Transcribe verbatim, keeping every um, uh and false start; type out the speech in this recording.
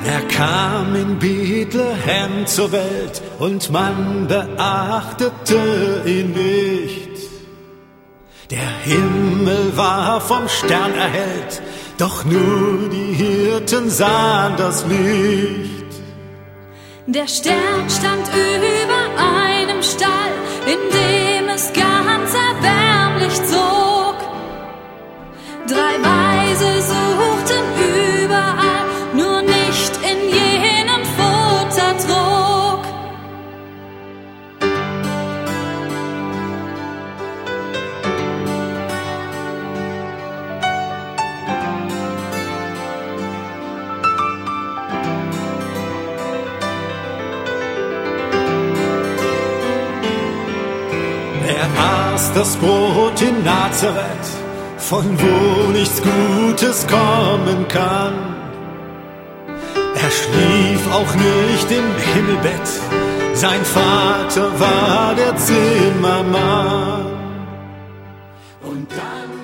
Er kam in Bethlehem zur Welt und man beachtete ihn nicht. Der Himmel war vom Stern erhellt, doch nur die Hirten sahen das Licht. Der Stern stand über einem Stall, in dem es ganz erbärmlich zog. Drei Weise suchten überall, nur nicht in jenem Futtertrog. Er aß das Brot in Nazareth, von wo nichts Gutes kommen kann. Er schlief auch nicht im Himmelbett, sein Vater war der Zimmermann. Und dann